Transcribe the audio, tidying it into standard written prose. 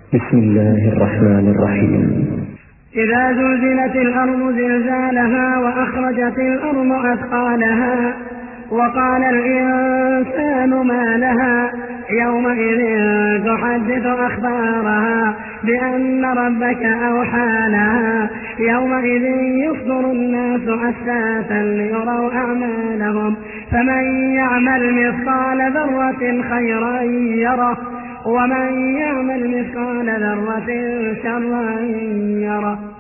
بسم الله الرحمن الرحيم. إذا زلزلت الأرض زلزالها وأخرجت الأرض أثقالها وقال الإنسان ما لها يومئذ تحدث أخبارها بأن ربك أوحى لها يومئذ يصدر الناس أشتاتا ليروا أعمالهم فمن يعمل مثقال ذرة خيرا يره ومن يعمل مثقال ذرة شرا يره.